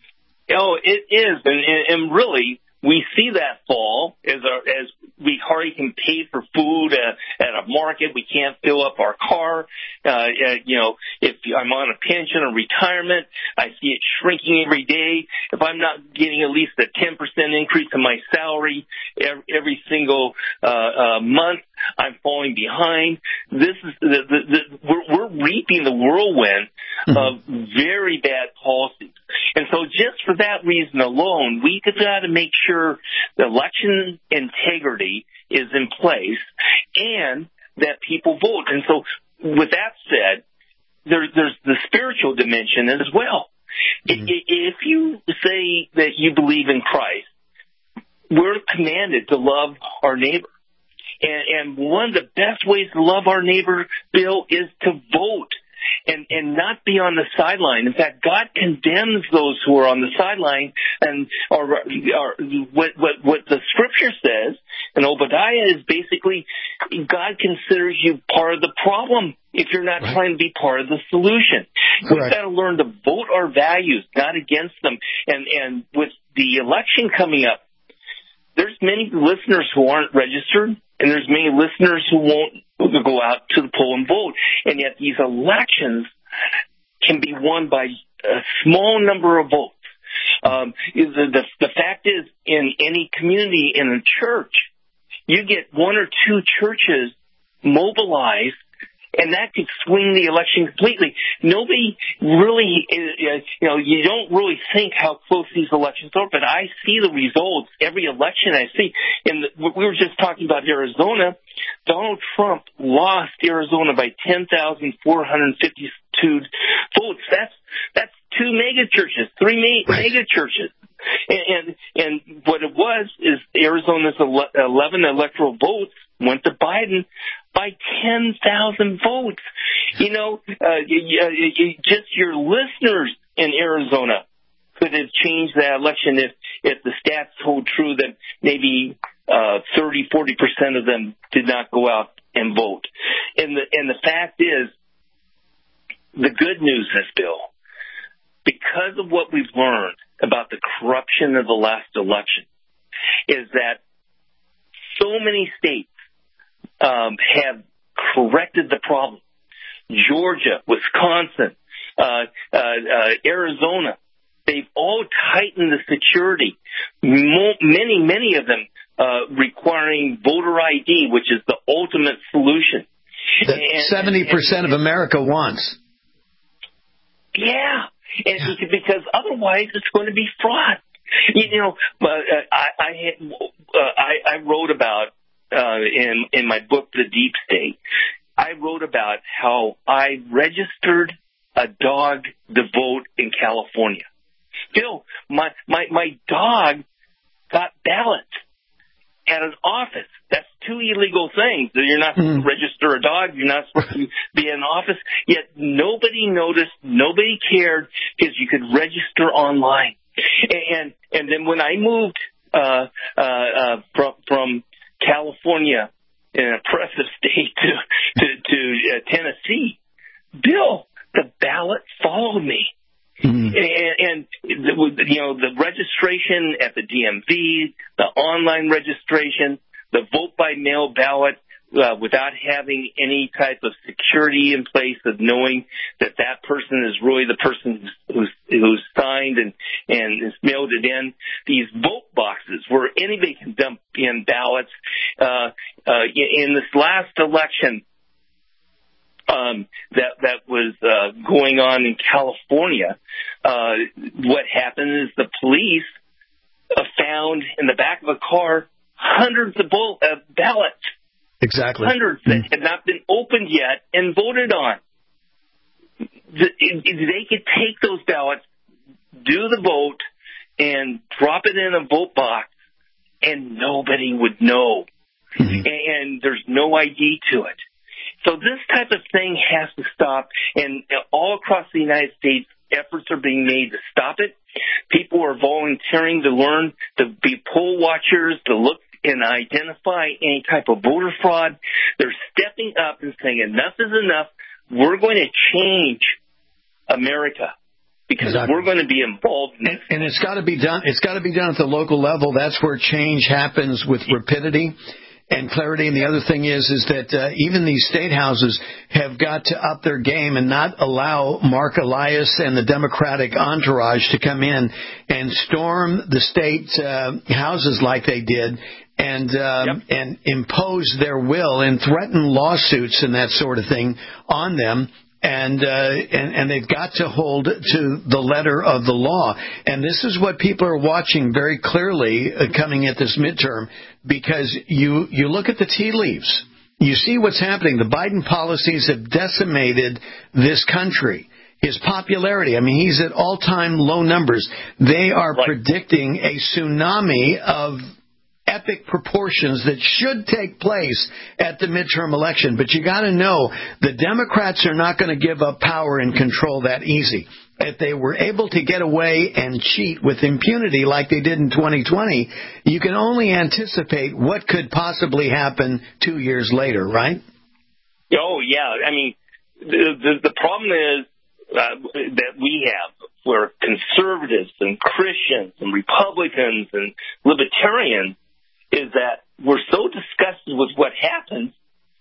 Oh, it is, and, and really, we see that fall as our, as we hardly can pay for food uh, at a market. We can't fill up our car. Uh, uh, you know, if I'm on a pension or retirement, I see it shrinking every day. If I'm not getting at least a ten percent increase in my salary every, every single uh, uh, month, I'm falling behind. This is the, the, the we're, we're reaping the whirlwind mm-hmm. of very bad policies. And so just for that reason alone, we've got to make sure the election integrity is in place and that people vote. And so with that said, there, there's the spiritual dimension as well. Mm-hmm. If you say that you believe in Christ, we're commanded to love our neighbor. And, and one of the best ways to love our neighbor, Bill, is to vote. And, and not be on the sideline. In fact, God condemns those who are on the sideline, and or, or what, what what the Scripture says in Obadiah is basically God considers you part of the problem if you're not right. trying to be part of the solution. Correct. We've got to learn to vote our values, not against them. And and with the election coming up, there's many listeners who aren't registered, and there's many listeners who won't go out to the poll and vote. And yet these elections can be won by a small number of votes. Um, the, the, the fact is, in any community, in a church, you get one or two churches mobilized, and that could swing the election completely. Nobody really, you know, you don't really think how close these elections are, but I see the results every election I see. And we were just talking about Arizona. Donald Trump lost Arizona by ten thousand four hundred fifty-two votes. That's that's two mega churches, three ma- mega churches. And, and and what it was is Arizona's eleven electoral votes went to Biden by ten thousand votes. You know, uh, you, you, just your listeners in Arizona could have changed that election if, if the stats hold true that maybe uh, thirty, forty percent of them did not go out and vote. And the, and the fact is, the good news is, Bill, because of what we've learned about the corruption of the last election, is that so many states um, have corrected the problem. Georgia, Wisconsin, uh, uh, uh, Arizona, they've all tightened the security. Mo- many, many of them uh, requiring voter I D, which is the ultimate solution. That seventy percent of America wants. Yeah. And because otherwise it's going to be fraud. You know, uh, I I, uh, I I wrote about uh, in in my book The Deep State. I wrote about how I registered a dog to vote in California. Bill, my my my dog got ballots at an office. That's two illegal things. You're not supposed mm. to register a dog. You're not supposed to be in an office. Yet nobody noticed. Nobody cared because you could register online. And and then when I moved uh, uh, uh, from from California, an oppressive state, to to, to uh, Tennessee, Bill, the ballot followed me. Mm-hmm. And, and, you know, the registration at the D M V, the online registration, the vote-by-mail ballot, uh, without having any type of security in place of knowing that that person is really the person who's, who's signed and, and has mailed it in. These vote boxes where anybody can dump in ballots. Uh, uh, in this last election, Um, that that was uh, going on in California. Uh, what happened is the police uh, found in the back of a car hundreds of bull- uh, ballots Exactly. Hundreds that had not been opened yet and voted on. They could take those ballots, do the vote, and drop it in a vote box, and nobody would know. Mm-hmm. And there's no I D to it. So this type of thing has to stop, and all across the United States, efforts are being made to stop it. People are volunteering to learn to be poll watchers, to look and identify any type of voter fraud. They're stepping up and saying enough is enough. We're going to change America because exactly. we're going to be involved in and, and it's got to be done. It's got to be done at the local level. That's where change happens with rapidity and clarity. And the other thing is, is that uh, even these state houses have got to up their game and not allow Mark Elias and the Democratic entourage to come in and storm the state uh, houses like they did and um, yep. and impose their will and threaten lawsuits and that sort of thing on them. And, uh, and, and they've got to hold to the letter of the law. And this is what people are watching very clearly uh, coming at this midterm, because you, you look at the tea leaves. You see what's happening. The Biden policies have decimated this country. His popularity, I mean, he's at all-time low numbers. They are right. predicting a tsunami of epic proportions that should take place at the midterm election. But you got to know the Democrats are not going to give up power and control that easy. If they were able to get away and cheat with impunity like they did in twenty twenty, you can only anticipate what could possibly happen two years later, right? Oh, yeah. I mean, the, the, the problem is uh, that we have where conservatives and Christians and Republicans and libertarians is that we're so disgusted with what happens,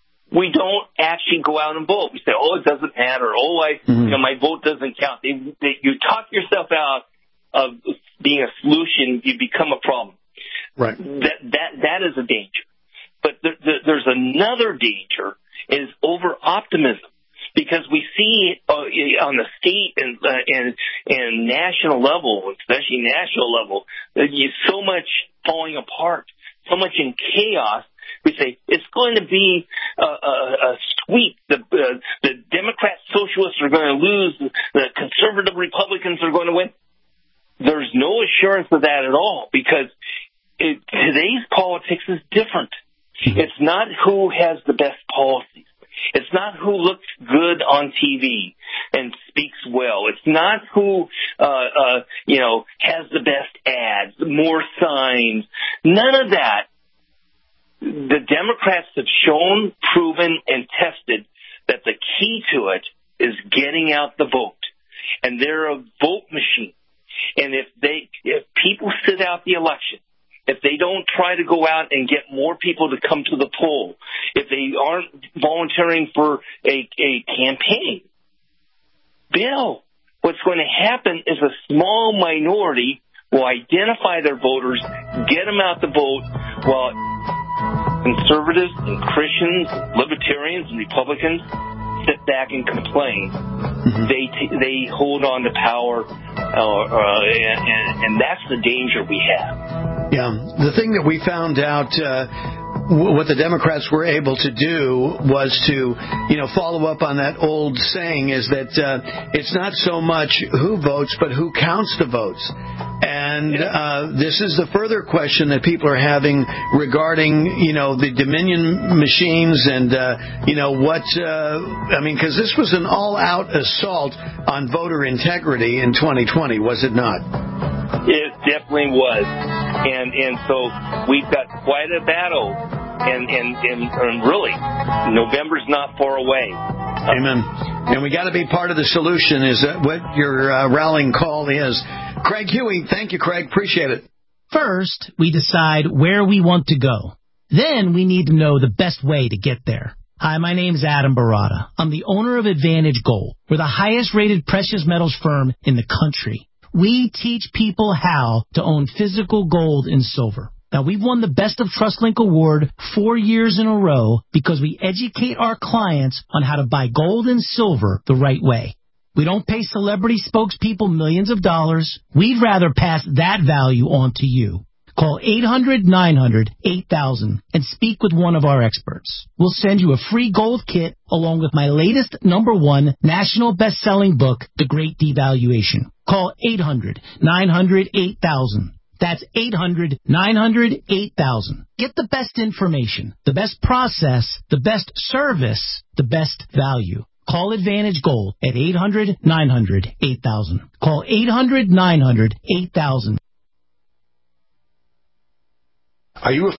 we don't actually go out and vote. We say, oh, it doesn't matter. Oh, I, mm-hmm. you know, my vote doesn't count. They, they, you talk yourself out of being a solution, you become a problem. Right. That that that is a danger. But there, there, there's another danger is over optimism, because we see uh, on the state and uh, and and national level, especially national level, that you so much falling apart. So much in chaos, we say it's going to be a, a, a sweep. The, uh, the Democrat socialists are going to lose. The conservative Republicans are going to win. There's no assurance of that at all, because it, today's politics is different. It's not who has the best policies. It's not who looks good on T V and speaks well. It's not who, uh, uh, you know, has the best ads, more signs. None of that. The Democrats have shown, proven, and tested that the key to it is getting out the vote. And they're a vote machine. And if they, if people sit out the election, if they don't try to go out and get more people to come to the poll, if they aren't volunteering for a, a campaign, Bill, what's going to happen is a small minority will identify their voters, get them out the vote, while conservatives and Christians, libertarians and Republicans sit back and complain. Mm-hmm. They t- they hold on to power, uh, uh, and, and that's the danger we have. Yeah, the thing that we found out, uh, w- what the Democrats were able to do was to, you know, follow up on that old saying, is that uh, it's not so much who votes, but who counts the votes. And uh, this is the further question that people are having regarding, you know, the Dominion machines and, uh, you know, what, uh, I mean, because this was an all-out assault on voter integrity in twenty twenty, was it not? It definitely was. And and so we've got quite a battle. And, and, and, and really, November's not far away. Amen. And we got to be part of the solution, is what your uh, rallying call is. Craig Huey, thank you, Craig. Appreciate it. First, we decide where we want to go. Then we need to know the best way to get there. Hi, my name is Adam Barada. I'm the owner of Advantage Gold. We're the highest rated precious metals firm in the country. We teach people how to own physical gold and silver. Now, we've won the Best of TrustLink Award four years in a row because we educate our clients on how to buy gold and silver the right way. We don't pay celebrity spokespeople millions of dollars. We'd rather pass that value on to you. Call eight hundred nine hundred eight thousand and speak with one of our experts. We'll send you a free gold kit along with my latest number one national best-selling book, The Great Devaluation. Call eight hundred nine hundred eight thousand. That's eight hundred nine hundred eight thousand. Get the best information, the best process, the best service, the best value. Call Advantage Gold at eight hundred nine hundred eight thousand. Call eight hundred nine hundred eight thousand. Are you a